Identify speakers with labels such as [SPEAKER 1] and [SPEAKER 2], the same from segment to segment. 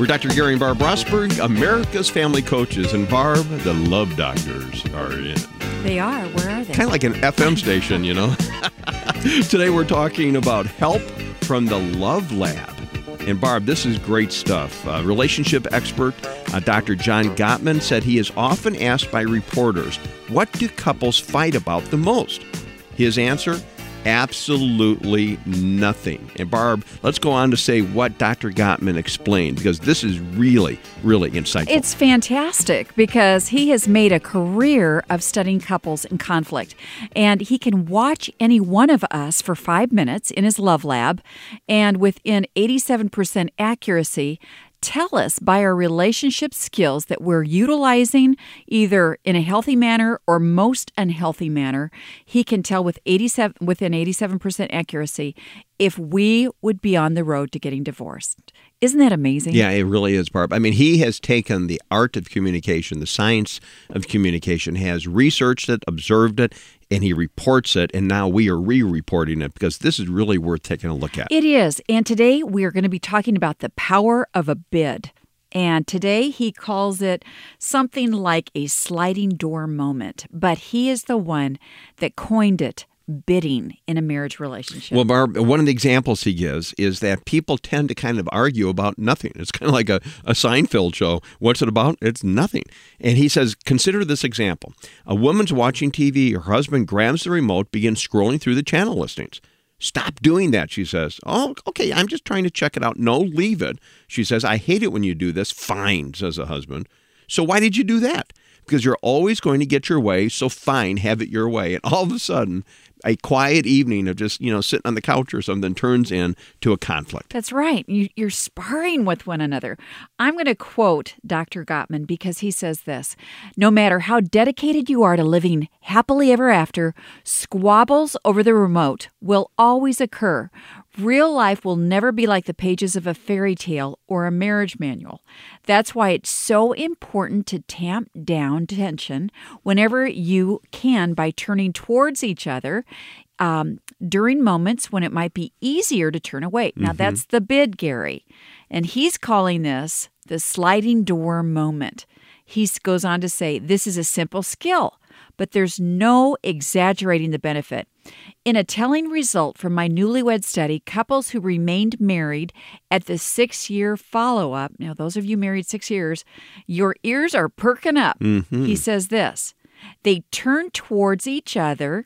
[SPEAKER 1] We're Dr. Gary and Barb Rosberg, America's Family Coaches. And Barb, the Love Doctors are in.
[SPEAKER 2] They are. Where are they?
[SPEAKER 1] Kind of like an FM station, you know. Today we're talking about help from the Love Lab. And Barb, this is great stuff. Relationship expert Dr. John Gottman said he is often asked by reporters, what do couples fight about the most? His answer? Absolutely nothing. And Barb, let's go on to say what Dr. Gottman explained, because this is really, really insightful.
[SPEAKER 2] It's fantastic because he has made a career of studying couples in conflict. And he can watch any one of us for 5 minutes in his love lab and within 87% accuracy tell us by our relationship skills that we're utilizing either in a healthy manner or most unhealthy manner. He can tell within 87% accuracy if we would be on the road to getting divorced. Isn't that amazing?
[SPEAKER 1] Yeah, it really is, Barb. I mean, he has taken the art of communication, the science of communication, has researched it, observed it, and he reports it, and now we are re-reporting it because this is really worth taking a look at.
[SPEAKER 2] It is, and today we are going to be talking about the power of a bid. And today he calls it something like a sliding door moment, but he is the one that coined it. Bidding in a marriage relationship.
[SPEAKER 1] Well, Barb, one of the examples he gives is that people tend to kind of argue about nothing. It's kind of like a Seinfeld show. What's it about? It's nothing. And he says, consider this example. A woman's watching TV. Her husband grabs the remote, begins scrolling through the channel listings. Stop doing that, she says. Oh, okay, I'm just trying to check it out. No, leave it. She says, I hate it when you do this. Fine, says the husband. So why did you do that? Because you're always going to get your way, so fine, have it your way. And all of a sudden, a quiet evening of just, sitting on the couch or something turns into a conflict.
[SPEAKER 2] That's right. You're sparring with one another. I'm going to quote Dr. Gottman because he says this, no matter how dedicated you are to living happily ever after, squabbles over the remote will always occur. Real life will never be like the pages of a fairy tale or a marriage manual. That's why it's so important to tamp down tension whenever you can by turning towards each other during moments when it might be easier to turn away. Now, that's the bid, Gary. And he's calling this the sliding door moment. He goes on to say, this is a simple skill, but there's no exaggerating the benefit. In a telling result from my newlywed study, couples who remained married at the 6-year follow-up, now those of you married 6 years, your ears are perking up. He says this, they turn towards each other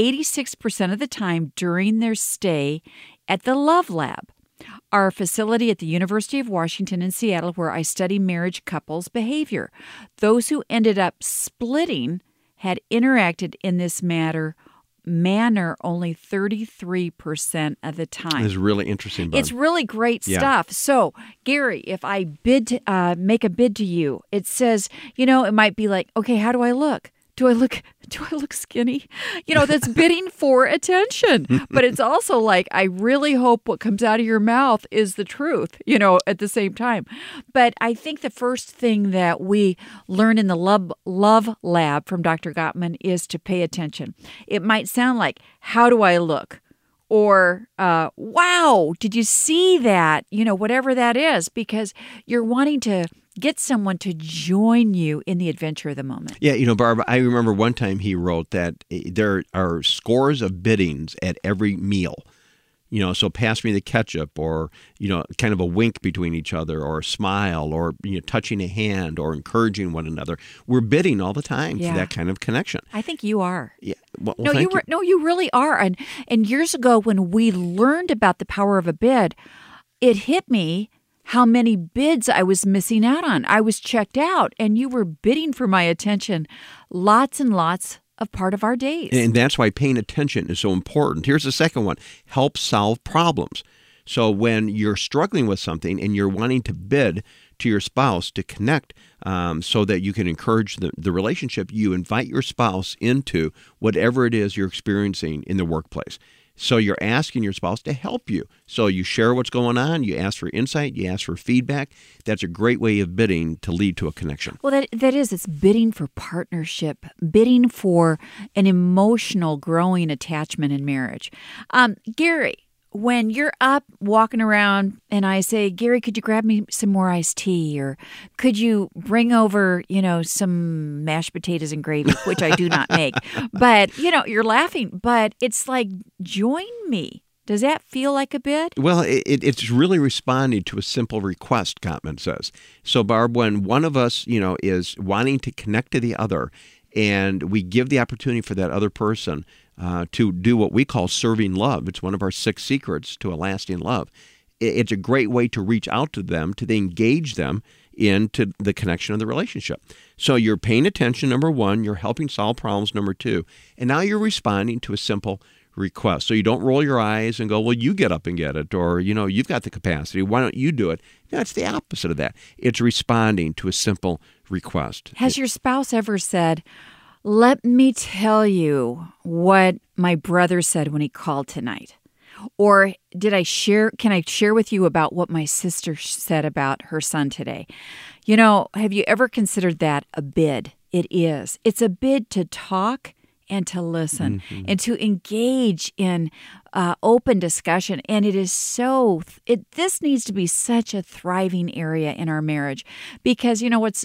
[SPEAKER 2] 86% of the time during their stay at the Love Lab, our facility at the University of Washington in Seattle, where I study marriage couples' behavior. Those who ended up splitting had interacted in this manner only 33% of the time.
[SPEAKER 1] It's really interesting, Barb.
[SPEAKER 2] It's really great stuff. So, Gary, if I make a bid to you, it says, it might be like, okay, how do I look? Do I look skinny? That's bidding for attention. But it's also like, I really hope what comes out of your mouth is the truth, at the same time. But I think the first thing that we learn in the love lab from Dr. Gottman is to pay attention. It might sound like, how do I look? Or, wow, did you see that? Whatever that is, because you're wanting to get someone to join you in the adventure of the moment.
[SPEAKER 1] Yeah, Barb, I remember one time he wrote that there are scores of biddings at every meal. So pass me the ketchup, or, kind of a wink between each other, or a smile, or, touching a hand, or encouraging one another. We're bidding all the time for that kind of connection.
[SPEAKER 2] I think you are.
[SPEAKER 1] Yeah. Well,
[SPEAKER 2] you really are. And years ago when we learned about the power of a bid, it hit me how many bids I was missing out on. I was checked out, and you were bidding for my attention lots and lots of part of our days.
[SPEAKER 1] And that's why paying attention is so important. Here's the second one. Help solve problems. So when you're struggling with something and you're wanting to bid to your spouse to connect so that you can encourage the relationship, you invite your spouse into whatever it is you're experiencing in the workplace. So you're asking your spouse to help you. So you share what's going on, you ask for insight, you ask for feedback. That's a great way of bidding to lead to a connection.
[SPEAKER 2] Well, it's bidding for partnership, bidding for an emotional growing attachment in marriage. Gary, when you're up walking around and I say, Gary, could you grab me some more iced tea? Or could you bring over, some mashed potatoes and gravy, which I do not make. But, you're laughing. But it's like, join me. Does that feel like a bid?
[SPEAKER 1] Well, it's really responding to a simple request, Gottman says. So, Barb, when one of us, is wanting to connect to the other, and we give the opportunity for that other person to do what we call serving love. It's one of our 6 secrets to a lasting love. It's a great way to reach out to them, to engage them into the connection of the relationship. So you're paying attention, number 1. You're helping solve problems, number 2. And now you're responding to a simple request. So you don't roll your eyes and go, well, you get up and get it, or, you've got the capacity. Why don't you do it? That's the opposite of that. It's responding to a simple request.
[SPEAKER 2] Has your spouse ever said, let me tell you what my brother said when he called tonight? Or can I share with you about what my sister said about her son today? Have you ever considered that a bid? It is. It's a bid to talk and to listen and to engage in open discussion. And it is this needs to be such a thriving area in our marriage, because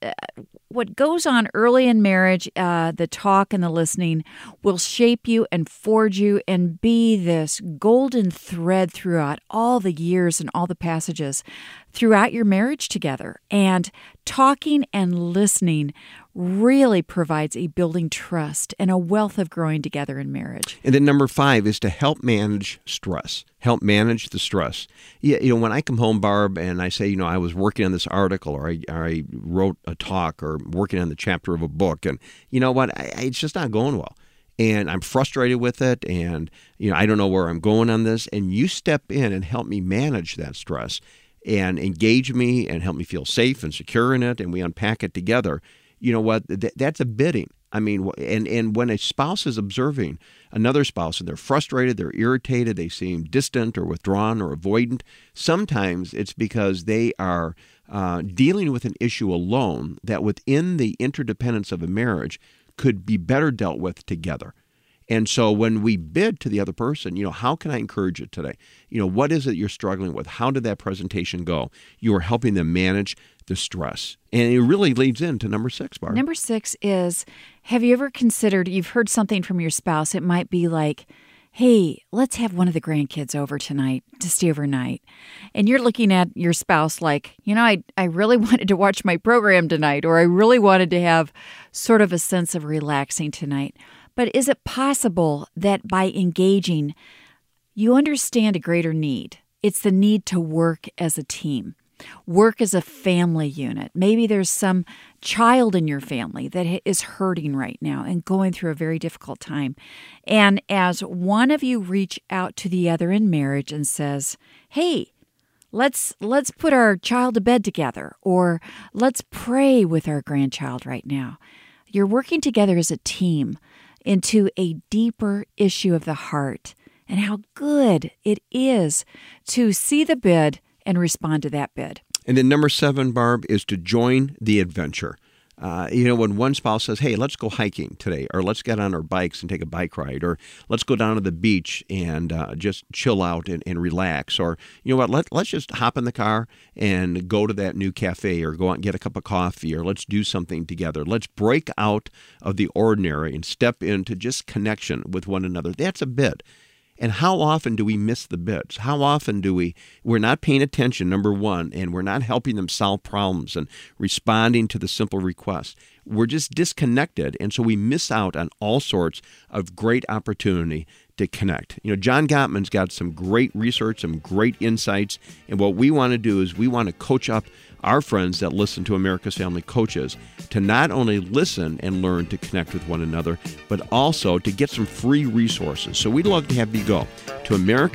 [SPEAKER 2] what goes on early in marriage, the talk and the listening will shape you and forge you and be this golden thread throughout all the years and all the passages throughout your marriage together. And talking and listening really provides a building trust and a wealth of growing together in marriage.
[SPEAKER 1] And then number 5 is to help manage stress. Help manage the stress. When I come home, Barb, and I say, I was working on this article, or I wrote a talk, or working on the chapter of a book, and you know what? It's just not going well. And I'm frustrated with it, and I don't know where I'm going on this. And you step in and help me manage that stress and engage me and help me feel safe and secure in it, and we unpack it together. You know what? That's a bidding. I mean, and when a spouse is observing another spouse and they're frustrated, they're irritated, they seem distant or withdrawn or avoidant, sometimes it's because they are dealing with an issue alone that within the interdependence of a marriage could be better dealt with together. And so when we bid to the other person, how can I encourage you today? What is it you're struggling with? How did that presentation go? You are helping them manage the stress. And it really leads into number 6, Barb.
[SPEAKER 2] Number 6 is, have you ever considered, you've heard something from your spouse, it might be like, hey, let's have one of the grandkids over tonight to stay overnight. And you're looking at your spouse like, I really wanted to watch my program tonight, or I really wanted to have sort of a sense of relaxing tonight. But is it possible that by engaging, you understand a greater need? It's the need to work as a team, work as a family unit. Maybe there's some child in your family that is hurting right now and going through a very difficult time. And as one of you reach out to the other in marriage and says, hey, let's put our child to bed together, or let's pray with our grandchild right now. You're working together as a team into a deeper issue of the heart, and how good it is to see the bid and respond to that bid.
[SPEAKER 1] And then number 7, Barb, is to join the adventure. When one spouse says, hey, let's go hiking today, or let's get on our bikes and take a bike ride, or let's go down to the beach and just chill out and relax, or let's just hop in the car and go to that new cafe, or go out and get a cup of coffee, or let's do something together. Let's break out of the ordinary and step into just connection with one another. That's a bid. And how often do we miss the bids? How often we're not paying attention, number 1, and we're not helping them solve problems and responding to the simple requests. We're just disconnected, and so we miss out on all sorts of great opportunity to connect. John Gottman's got some great research, some great insights, and what we want to do is we want to coach up our friends that listen to America's Family Coaches to not only listen and learn to connect with one another, but also to get some free resources. So we'd love to have you go to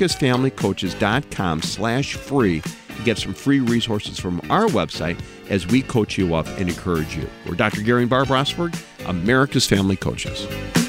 [SPEAKER 1] americasfamilycoaches.com/free to get some free resources from our website as we coach you up and encourage you. We're Dr. Gary and Barb Rosberg, America's Family Coaches.